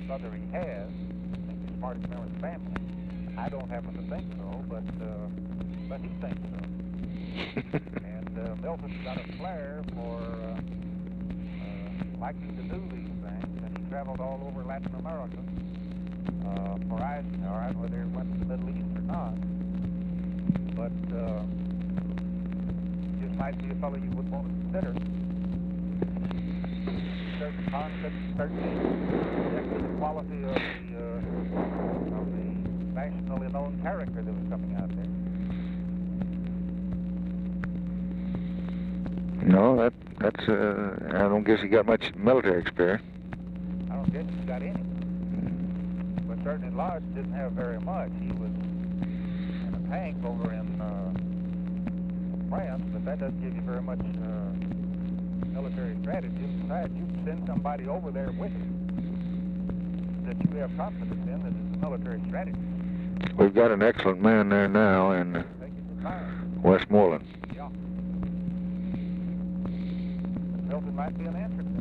brother he has. I think he's the smartest member of the family. I don't happen to think so, but he thinks so. And Milton's got a flair for liking to do these things, and he traveled all over Latin America for Eisenhower. I don't know whether he went to the Middle East or not, but just might be a fellow you would want to consider. Certain concepts, certainly rejected the quality of the nationally known character that was coming out there. No, that's I don't guess he got much military experience. I don't guess he got any. But certainly Lodge didn't have very much. He was in a tank over in France, but that doesn't give you very much military strategy. Besides, you can send somebody over there with you that you have confidence in that is a military strategy. We've got an excellent man there now in Westmoreland. Yeah. Milton might be an answer to that.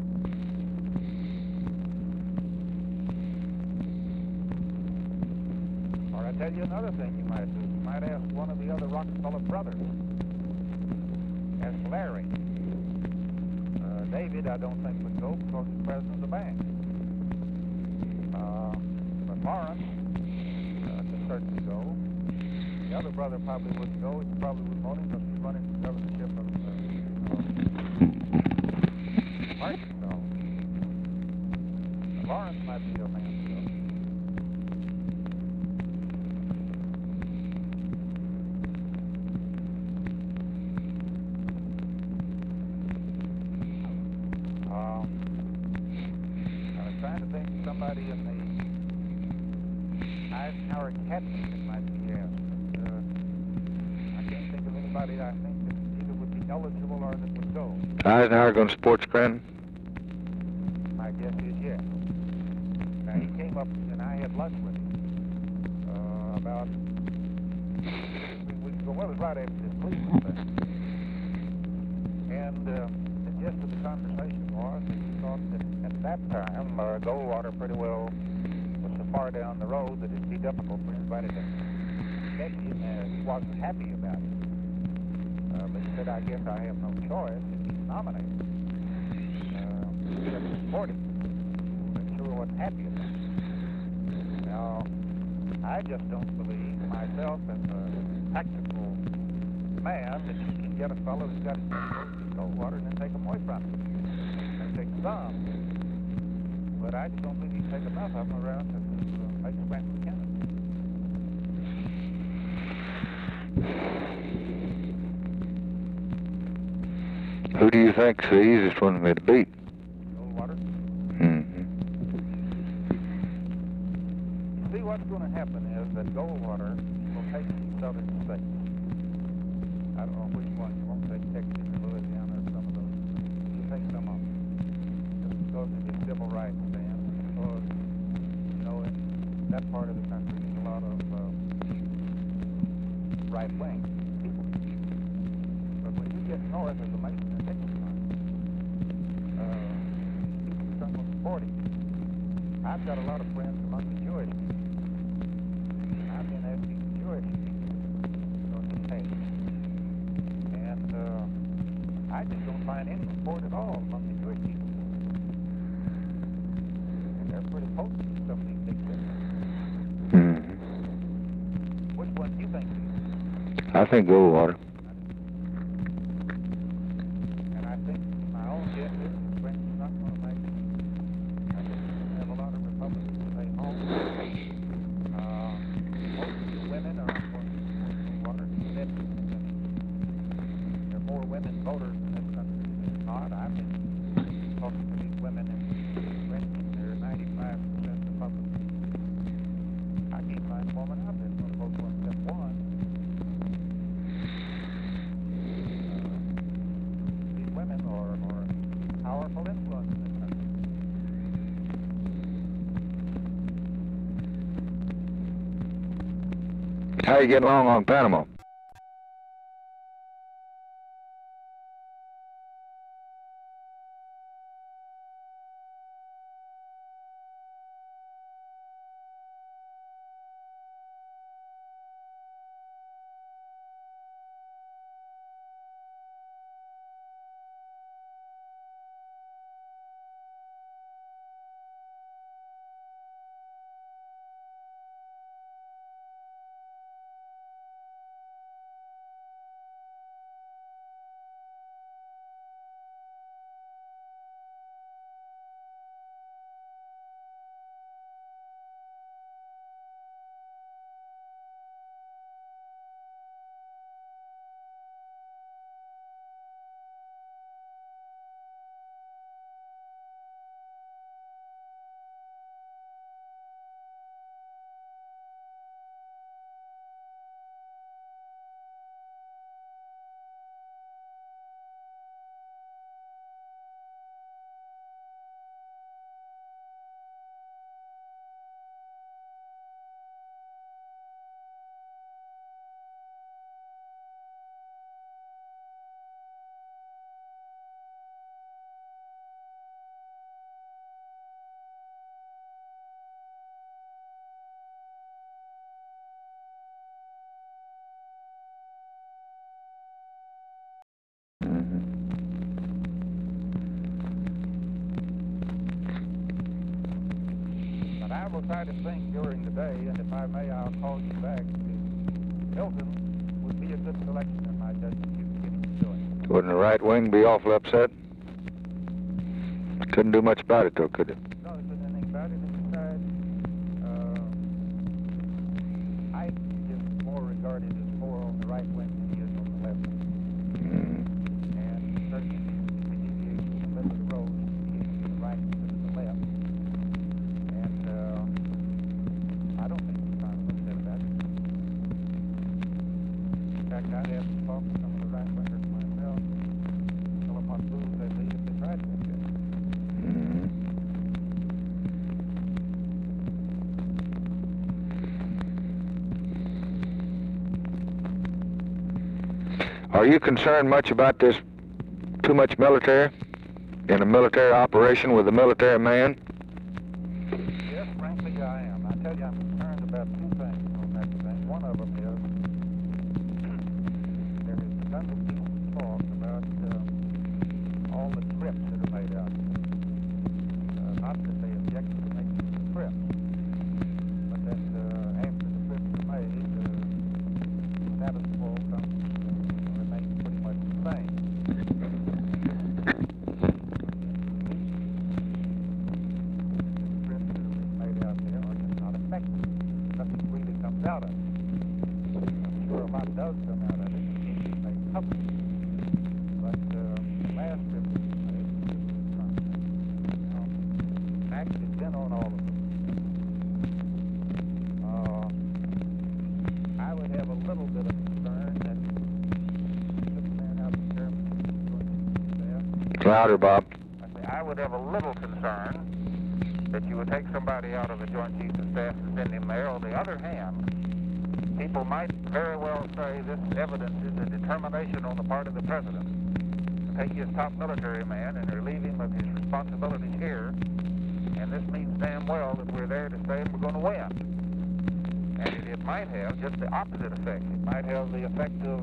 Or I tell you another thing you might do. You might ask one of the other Rockefeller brothers. Ask Larry. David, I don't think would go because he's president of the bank. But Lawrence could certainly go. The other brother probably wouldn't go. He probably wouldn't want him because he's running for governorship of Arkansas. Lawrence might be a man to go. I was trying to think of somebody in the Eisenhower cabinet that might be asked. But, I can't think of anybody I think that either would be eligible or that would go. Eisenhower going to support Scranton? My guess is yes. Now, he came up and I had lunch with him about 3 weeks ago. Well, it was right after this Cleveland thing. And the gist of the conversation was that he thought that at that time, Goldwater pretty well was so far down the road that it'd be difficult for anybody to get him. He wasn't happy about it. But he said, I guess I have no choice if he's nominated. Just support him. But sure wasn't happy about it. Now, I just don't believe myself as a tactical man that you can get a fellow who's got his Goldwater and then take him away from him. And take some. But I just don't think he'd take enough of them around to make Scranton candidate. Who do you think's the easiest one to beat? Goldwater. Mm-hmm. You see, what's going to happen is that Goldwater will take some southern states. I don't know which one. You won't take Texas or Louisiana or some of those. You'll take some of them. Just because of his civil rights stand. Because, you know, in that part of the country, there's a lot of right-wing people. But when you get north of the Mason and Dixon line, people become more supportive. I've got a lot of friends among the Jewish people. I've been asking the Jewish people to pay. And I just don't find any support at all among the Jewish people. And they're pretty potent in some of these big cities. Mm-hmm. Which one do you think? I think Goldwater. And I think my own guess is that Scranton's not going to make it. I think we have a lot of Republicans who stay home. Most of the women are on Goldwater. There are more women voters in this country than not. I've been talking to these women in Scranton. They're 95% Republican. I can't find a woman out there who's going to vote for them except one. These women are powerful influence in this country. How you getting along on Panama? will try to think during the day, and if I may, I'll call you back. Hilton would be a good selection in my judgment. You can get him doing. Wouldn't the right wing be awful upset? Couldn't do much about it, though, could it? No, there couldn't anything about it. Besides, I is more regarded as more on the right wing than he is on the left wing. And certainly, if we deviate from the middle of the road, he is to the right instead of the left. And I don't think he's trying to upset about it. In fact, I'd have to talk to some of the right wingers myself, tell them what fools they'd be if they tried to upset. Are you concerned much about this too much military in a military operation with a military man? Yes, frankly, I am. I tell you, I'm concerned about two things on that thing. One of them is there has begun to be talk about all the trips that are made out there. Not that they object to making the trips, but that after the trips are made, the status quo remains pretty much the same. Out of it. I'm sure a lot does come out of it. It's made public. But the last trip was made, Max has been on all of them. I would have a little bit of concern that this man out in Germany is going to staff. Louder, Bob. I would have a little concern that you would take somebody out of the Joint Chiefs of Staff and send him there. On the other hand, people might very well say this evidence is a determination on the part of the President to take his top military man and relieve him of his responsibilities here. And this means damn well that we're there to stay and we're going to win. And it might have just the opposite effect. It might have the effect of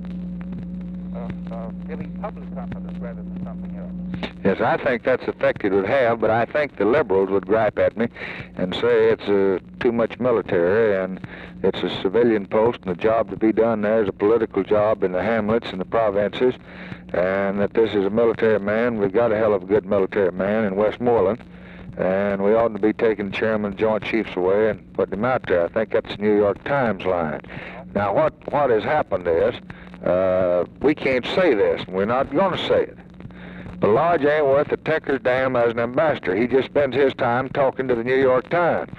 giving public confidence rather than something else. Yes, I think that's the effect it would have, but I think the liberals would gripe at me and say it's too much military and it's a civilian post and the job to be done there is a political job in the hamlets and the provinces, and that this is a military man. We've got a hell of a good military man in Westmoreland, and we ought to be taking the chairman of the Joint Chiefs away and putting him out there. I think that's the New York Times line. Now, what has happened is we can't say this, and we're not going to say it. But Lodge ain't worth a Techers damn as an ambassador. He just spends his time talking to the New York Times.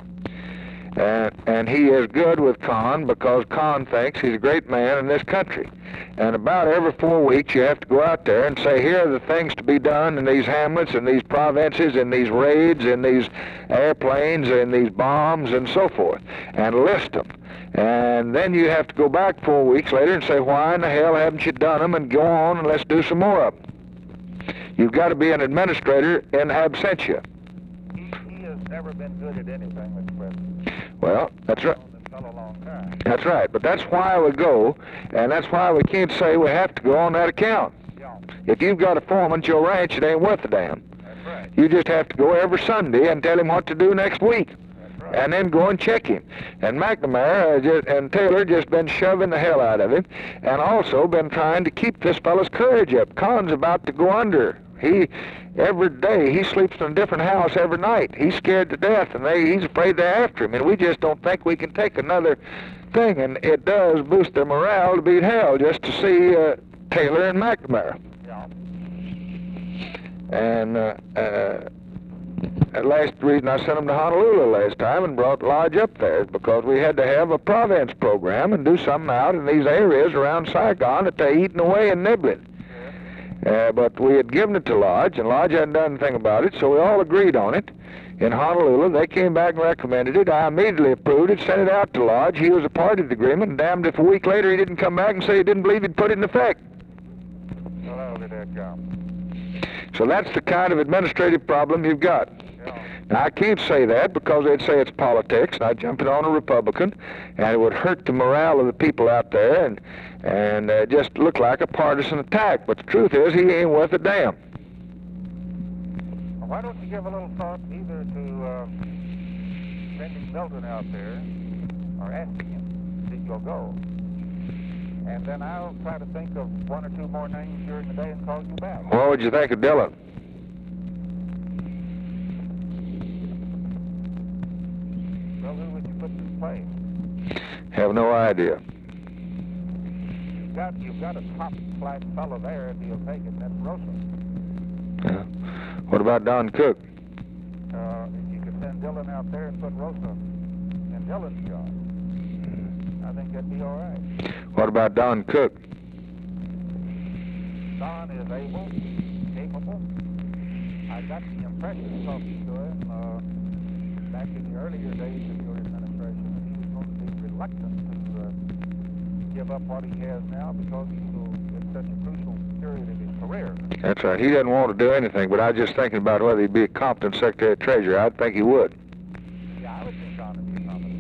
And he is good with Kahn because Kahn thinks he's a great man in this country. And about every 4 weeks you have to go out there and say, here are the things to be done in these hamlets, in these provinces, in these raids, in these airplanes, in these bombs, and so forth, and list them. And then you have to go back 4 weeks later and say, why in the hell haven't you done them, and go on and let's do some more of them. You've got to be an administrator in absentia. He has never been good at anything, Mr. President. Well, that's right. A long time. That's right, but that's why we go, and that's why we can't say we have to go on that account. Yeah. If you've got a foreman at your ranch, it ain't worth a damn. That's right. You just have to go every Sunday and tell him what to do next week. That's right. And then go and check him. And McNamara and Taylor just been shoving the hell out of him, and also been trying to keep this fellow's courage up. Kahn's about to go under. Every day, he sleeps in a different house every night. He's scared to death, and he's afraid they're after him. And we just don't think we can take another thing. And it does boost their morale to beat hell just to see Taylor and McNamara. Yeah. And the last reason I sent him to Honolulu last time and brought Lodge up there is because we had to have a province program and do something out in these areas around Saigon that they're eating away and nibbling. But we had given it to Lodge, and Lodge hadn't done anything about it, so we all agreed on it. In Honolulu, they came back and recommended it. I immediately approved it, sent it out to Lodge. He was a part of the agreement, and damned if a week later he didn't come back and say he didn't believe he'd put it in effect. Well, that'll be that job. So that's the kind of administrative problem you've got. Yeah. Now, I can't say that because they'd say it's politics, and I'd jump it on a Republican, and it would hurt the morale of the people out there, and just look like a partisan attack. But the truth is, he ain't worth a damn. Well, why don't you give a little thought either to sending Milton out there, or asking him if he'll go. And then I'll try to think of one or two more names during the day and call you back. What would you think of Dillon? Well, who would you put in his place? Have no idea. You've got a top-flight fellow there if he'll take it. That's Rosa. Yeah. What about Don Cook? If you could send Dillon out there and put Rosa in Dillon's job, I think that'd be all right. What about Don Cook? Don is able, capable. I got the impression talking to him back in the earlier days of your administration that he was going to be reluctant to give up what he has now because he's in such a crucial period of his career. That's right. He doesn't want to do anything, but I was just thinking about whether he'd be a competent Secretary of Treasury. I'd think he would. Yeah, I would think Don would be competent.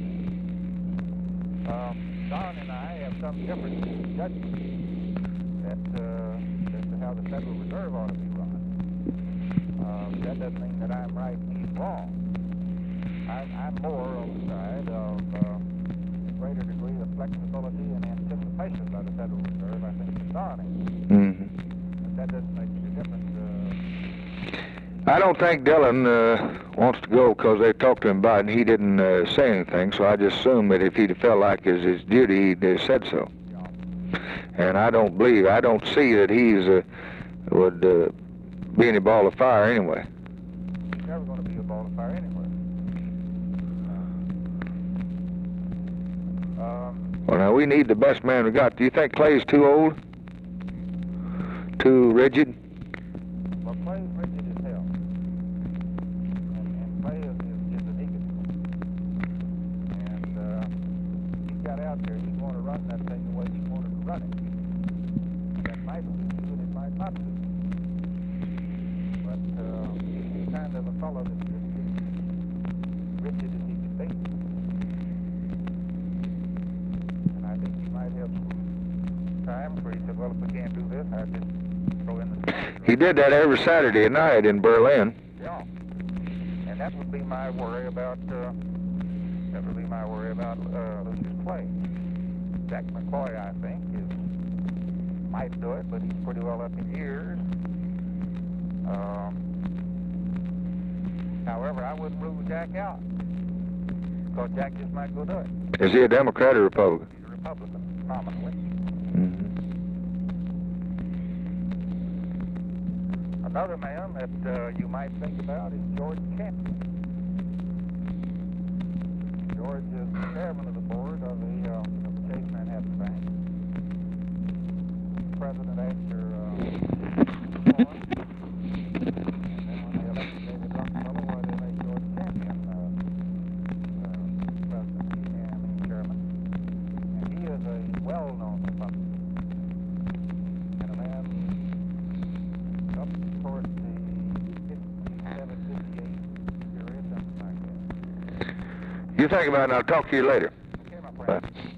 Don and I have some difference in judgment as to how the Federal Reserve ought to be run. That doesn't mean that I'm right and he's wrong. I'm more on the side of a greater degree of flexibility and anticipation by the Federal Reserve, I think, than Don is. Mm-hmm. But that doesn't make any difference. I don't think Dillon wants to go because they talked to him about it and he didn't say anything, so I just assumed that if he'd felt like it was his duty, he'd said so. Yeah. And I don't see that he's would be any ball of fire anyway. He's never going to be a ball of fire anywhere. Well, now, we need the best man we got. Do you think Clay's too old? Too rigid? Well, Clay's rigid as hell. And Clay is an egotist. And he got out there, he'd want to run that thing the way he wanted to run it. That might suit you and it might not suit you. But he's kind of a fellow that's just as rigid as he can be. And I think he might have some times where he said, well, if we can't do this, I just throw in the sand. He did that every Saturday night in Berlin. Yeah. And that would be my worry about, Lucius Clay. Jack McCoy, I think, might do it, but he's pretty well up in years. However, I wouldn't rule Jack out, because Jack just might go do it. Is he a Democrat or Republican? He's a Republican, nominally. Mm-hmm. Another man that you might think about is George Champion. George is the chairman of the board of the Chase Manhattan Bank. President after Warren. And then when they elected David Rockefeller, why they made George Champion presidency and chairman. And he is a well-known Republican. And a man up towards the 57, 58 period, something like that. You think about it, and I'll talk to you later. Okay, my friend. Bye.